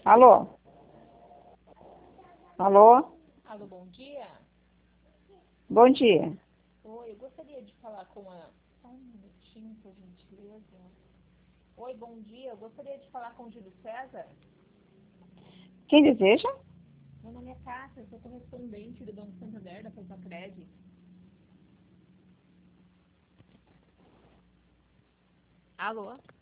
Alô? Alô? Alô, bom dia. Bom dia. Oi, eu gostaria de falar com a... Só um minutinho, por gentileza. Oi, bom dia. Eu gostaria de falar com o Júlio César. Quem deseja? Meu nome é Cássia, eu sou correspondente do Banco Santander, da Pesacred. Alô?